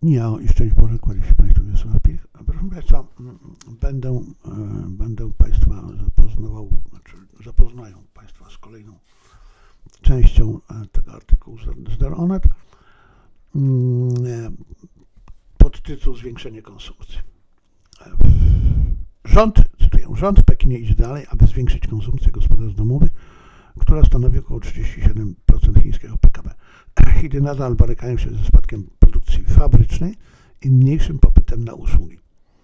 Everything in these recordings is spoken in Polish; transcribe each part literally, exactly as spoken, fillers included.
Ja i szczęść Boże, kładzie się Państwu Wiesław Pich. Proszę Państwa, będę, będę Państwa zapoznawał, znaczy zapoznają Państwa z kolejną częścią tego artykułu z Der Onet pod tytuł Zwiększenie konsumpcji. Rząd, cytuję, rząd w Pekinie idzie dalej, aby zwiększyć konsumpcję gospodarstw domowych, która stanowi około trzydzieści siedem procent chińskiego P K B. Chiny nadal borykają się ze spadkiem produkcji fabrycznej i mniejszym popytem na usługi.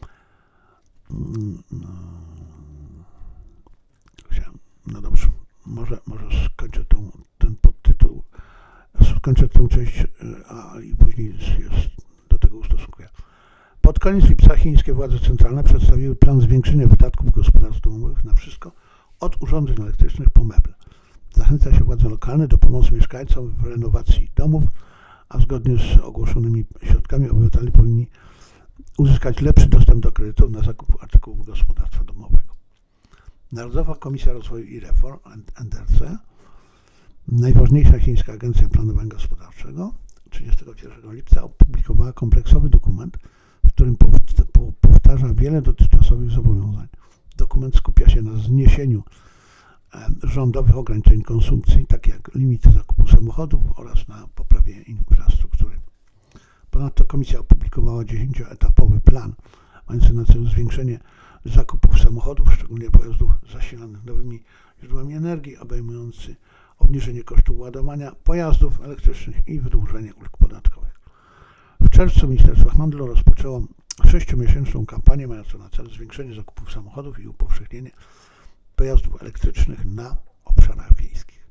No dobrze, może, może skończę tą, ten podtytuł, skończę tę część, a i później jest, do tego ustosunkuję. Pod koniec lipca chińskie władze centralne przedstawiły plan zwiększenia wydatków gospodarstw domowych na wszystko, od urządzeń elektrycznych po meble. Zachęca się władze lokalne do pomocy mieszkańcom w renowacji domów, a zgodnie z ogłoszonymi środkami obywatele powinni uzyskać lepszy dostęp do kredytów na zakup artykułów gospodarstwa domowego. Narodowa Komisja Rozwoju i Reform, N D R C, najważniejsza chińska agencja planowania gospodarczego, trzydziestego pierwszego lipca opublikowała kompleksowy dokument, w którym powtarza wiele dotychczasowych zobowiązań. Dokument skupia się na zniesieniu rządowych ograniczeń konsumpcji, takie jak limity zakupu samochodów oraz na poprawie infrastruktury. Ponadto komisja opublikowała dziesięcioetapowy plan mający na celu zwiększenie zakupów samochodów, szczególnie pojazdów zasilanych nowymi źródłami energii, obejmujący obniżenie kosztów ładowania pojazdów elektrycznych i wydłużenie ulg podatkowych. W czerwcu Ministerstwo Handlu rozpoczęło sześciomiesięczną kampanię mającą na celu zwiększenie zakupów samochodów i upowszechnienie pojazdów elektrycznych na obszarach wiejskich.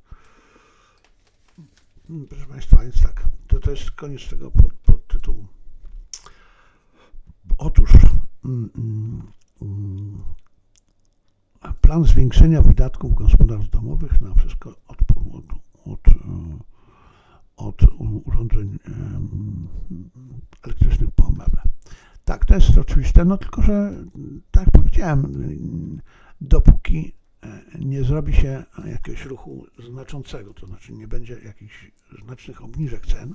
Proszę Państwa, więc tak, to, to jest koniec tego pod, podtytułu. Otóż mm, mm, plan zwiększenia wydatków gospodarstw domowych na wszystko od, od, od, od urządzeń elektrycznych po meble. Tak, to jest oczywiste, no tylko, że tak jak powiedziałem, dopóki nie zrobi się jakiegoś ruchu znaczącego, to znaczy nie będzie jakichś znacznych obniżek cen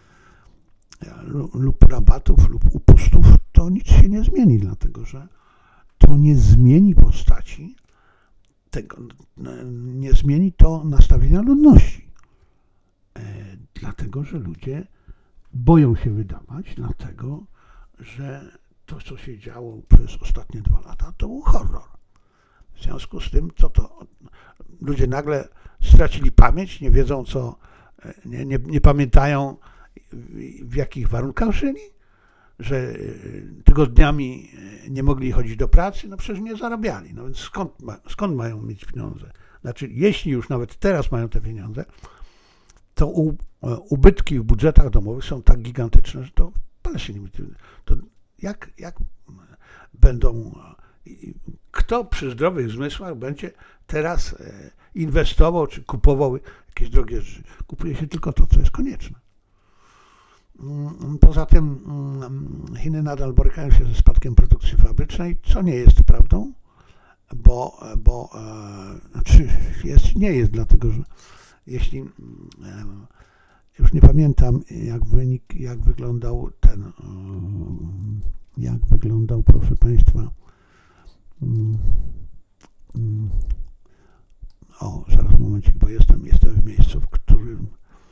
lub rabatów lub upustów, to nic się nie zmieni, dlatego że to nie zmieni postaci tego, nie zmieni to nastawienia ludności. Dlatego, że ludzie boją się wydawać, dlatego, że to, co się działo przez ostatnie dwa lata, to był horror. W związku z tym, co to ludzie nagle stracili pamięć, nie wiedzą co, nie, nie, nie pamiętają w jakich warunkach żyli, że tygodniami nie mogli chodzić do pracy, no przecież nie zarabiali, no więc skąd, ma, skąd mają mieć pieniądze? Znaczy, jeśli już nawet teraz mają te pieniądze, to u, ubytki w budżetach domowych są tak gigantyczne, że to ale się nie to jak, jak będą, kto przy zdrowych zmysłach będzie teraz inwestował czy kupował jakieś drogie rzeczy? Kupuje się tylko to, co jest konieczne. Poza tym Chiny nadal borykają się ze spadkiem produkcji fabrycznej, co nie jest prawdą, bo, bo znaczy jest, nie jest, dlatego że jeśli już nie pamiętam, jak wynik, jak wyglądał ten, jak wyglądał, proszę Państwa, o, zaraz momencik, bo jestem, jestem w miejscu, w którym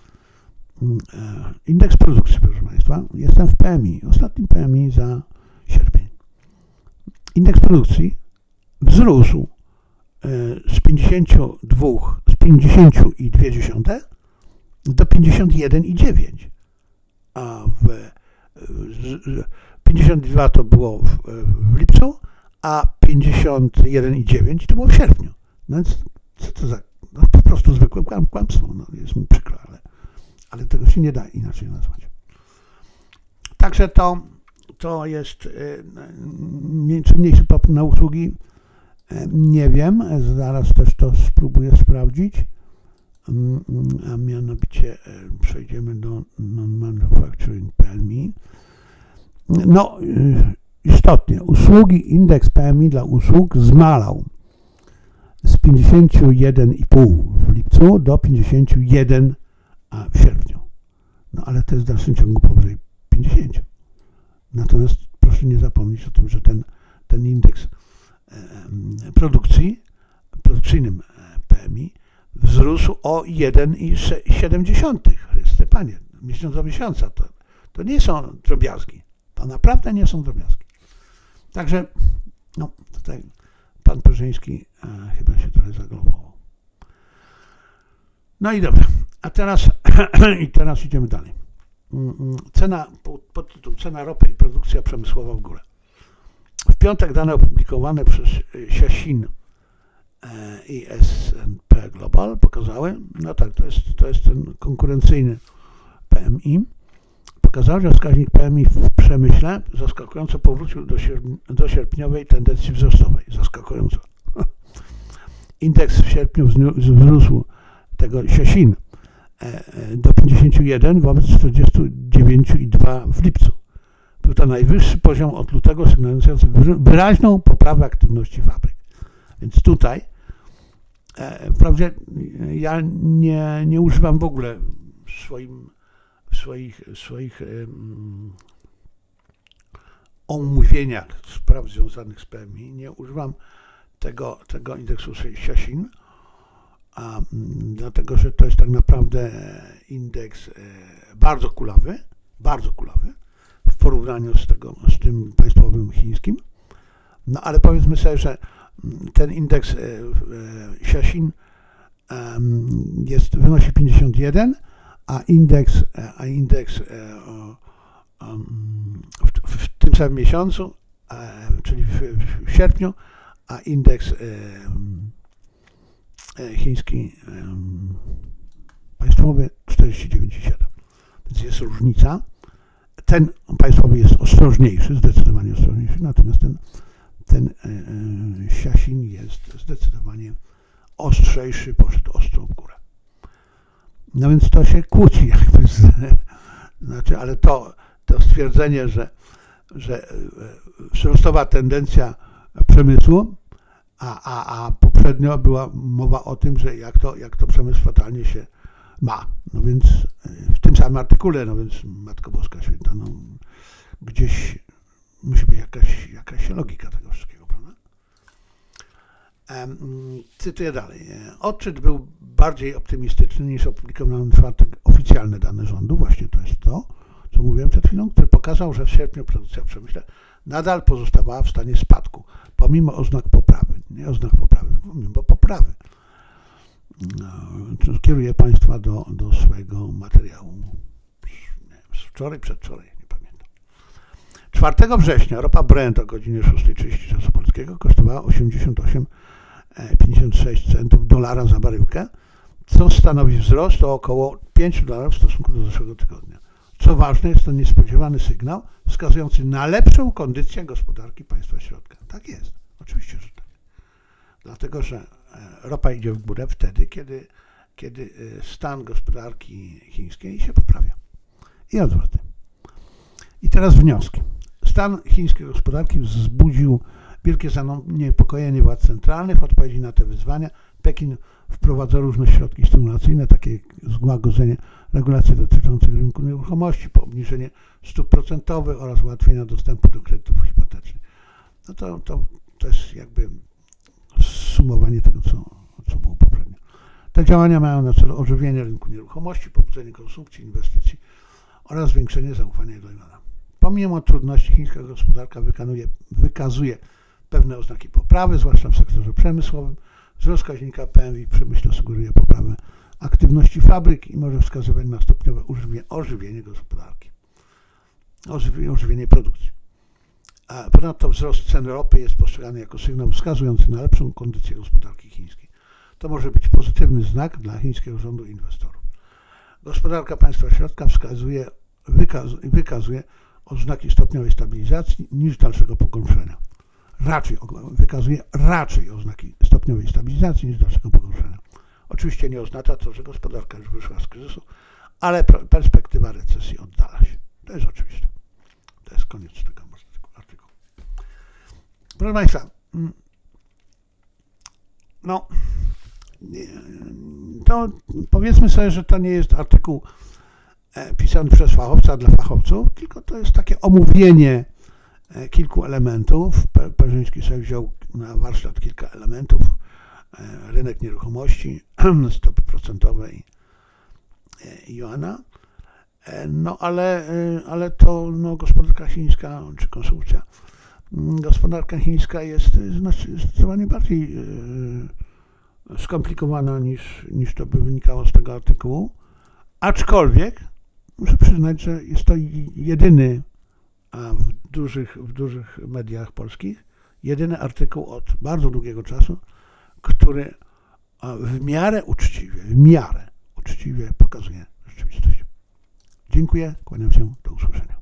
indeks produkcji, proszę Państwa, jestem w P M I, ostatnim P M I za sierpień. Indeks produkcji wzrósł z pięćdziesięciu dwóch, z pięćdziesiąt dwa do pięćdziesiąt jeden i dziewięć, a w, pięćdziesiąt dwa to było w, w lipcu, a pięćdziesiąt jeden i dziewięć to było w sierpniu. No więc co to za, no po prostu zwykłe kłamstwo, no jest mi przykro, ale, ale tego się nie da inaczej nazwać. Także to, to jest czy mniejszy popyt na usługi, nie wiem, zaraz też to spróbuję sprawdzić. A mianowicie przejdziemy do non-manufacturing P M I. No, istotnie, usługi, indeks P M I dla usług zmalał z pięćdziesiąt jeden i pół w lipcu do pięćdziesiąt jeden w sierpniu. No ale to jest w dalszym ciągu powyżej pięćdziesiąt. Natomiast proszę nie zapomnieć o tym, że ten, ten indeks produkcji, produkcyjnym P M I wzrósł o jeden przecinek siedem. Chryste Panie, miesiąc do miesiąca. To, to nie są drobiazgi. To naprawdę nie są drobiazgi. Także, no tutaj pan Perzyński e, chyba się trochę zaglobował. No i dobra, a teraz, i teraz idziemy dalej. Cena, podtytuł Cena ropy i produkcja przemysłowa w górę. W piątek dane opublikowane przez Siasin i S and P Global pokazały, no tak, to jest, to jest ten konkurencyjny P M I, pokazały, że wskaźnik P M I w przemyśle zaskakująco powrócił do, sierp- do sierpniowej tendencji wzrostowej. Zaskakująco. Indeks w sierpniu wzrósł tego Siasin do pięćdziesiąt jeden wobec czterdzieści dziewięć przecinek dwa w lipcu. Był to najwyższy poziom od lutego, sygnalizujący wyraźną poprawę aktywności fabryk. Więc tutaj e, wprawdzie ja nie, nie używam w ogóle w, swoim, w swoich, w swoich um, omówieniach spraw związanych z P M I, nie używam tego, tego indeksu Siasin, a, dlatego że to jest tak naprawdę indeks e, bardzo kulawy, bardzo kulawy w porównaniu z, tego, z tym państwowym chińskim. No ale powiedzmy sobie, że ten indeks e, e, Siasin e, jest, wynosi pięćdziesiąt jeden, a indeks, a indeks e, e, w, w, w tym samym miesiącu, e, czyli w, w sierpniu, a indeks e, e, chiński e, państwowy czterdzieści dziewięć przecinek siedem. Więc jest różnica. Ten państwowy jest ostrożniejszy, zdecydowanie ostrożniejszy, natomiast ten, ten e, Siasin jest zdecydowanie ostrzejszy, poszedł ostro w górę. No więc to się kłóci jakby z, znaczy, ale to, to stwierdzenie, że, że wzrostowa tendencja przemysłu, a, a, a poprzednio była mowa o tym, że jak to, jak to przemysł fatalnie się ma. No więc w tym samym artykule, no więc Matko Boska Święta, no gdzieś musi być jakaś, jakaś logika tego wszystkiego, prawda? Cytuję dalej. Odczyt był bardziej optymistyczny niż opublikowane w czwartek oficjalne dane rządu. Właśnie to jest to, co mówiłem przed chwilą, który pokazał, że w sierpniu produkcja w przemyśle nadal pozostawała w stanie spadku, pomimo oznak poprawy. Nie oznak poprawy, pomimo poprawy. No, kieruję Państwa do, do swojego materiału z wczoraj, przedwczoraj, nie pamiętam. czwartego września ropa Brent o godzinie szósta trzydzieści czasu polskiego kosztowała osiemdziesiąt osiem przecinek pięćdziesiąt sześć centów dolara za baryłkę, co stanowi wzrost o około pięć dolarów w stosunku do zeszłego tygodnia. Co ważne, jest to niespodziewany sygnał wskazujący na lepszą kondycję gospodarki państwa środka. Tak jest, oczywiście, że tak. Dlatego, że ropa idzie w górę wtedy, kiedy, kiedy stan gospodarki chińskiej się poprawia. I odwrotnie. I teraz wnioski. Stan chińskiej gospodarki wzbudził wielkie zaniepokojenie władz centralnych. W odpowiedzi na te wyzwania Pekin wprowadza różne środki stymulacyjne, takie jak złagodzenie regulacji dotyczących rynku nieruchomości, obniżenie stóp procentowych oraz ułatwienia dostępu do kredytów hipotecznych. No to, to, to jest jakby sumowanie tego, co, co było poprzednio. Te działania mają na celu ożywienie rynku nieruchomości, pobudzenie konsumpcji, inwestycji oraz zwiększenie zaufania do juana. Pomimo trudności chińska gospodarka wykanuje, wykazuje pewne oznaki poprawy, zwłaszcza w sektorze przemysłowym. Wzrost wskaźnika P M I w przemyśle sugeruje poprawę aktywności fabryk i może wskazywać na stopniowe ożywienie gospodarki, ożywienie produkcji. A ponadto wzrost cen ropy jest postrzegany jako sygnał wskazujący na lepszą kondycję gospodarki chińskiej. To może być pozytywny znak dla chińskiego rządu i inwestorów. Gospodarka państwa środka wskazuje, wykaz, wykazuje oznaki stopniowej stabilizacji niż dalszego pogorszenia. Raczej wykazuje raczej oznaki stopniowej stabilizacji niż dalszego pogorszenia. Oczywiście nie oznacza to, że gospodarka już wyszła z kryzysu, ale perspektywa recesji oddala się. To jest oczywiste. To jest koniec tego artykułu. Proszę Państwa, no to powiedzmy sobie, że to nie jest artykuł pisany przez fachowca dla fachowców, tylko to jest takie omówienie kilku elementów. Perzyński sobie wziął na warsztat kilka elementów. Rynek nieruchomości, stopy procentowe i, i juana. No ale, ale to no, gospodarka chińska czy konsumpcja. Gospodarka chińska jest zdecydowanie bardziej skomplikowana niż, niż to by wynikało z tego artykułu. Aczkolwiek muszę przyznać, że jest to jedyny a w dużych, w dużych mediach polskich, jedyny artykuł od bardzo długiego czasu, który w miarę uczciwie, w miarę uczciwie pokazuje rzeczywistość. Dziękuję, kłaniam się, do usłyszenia.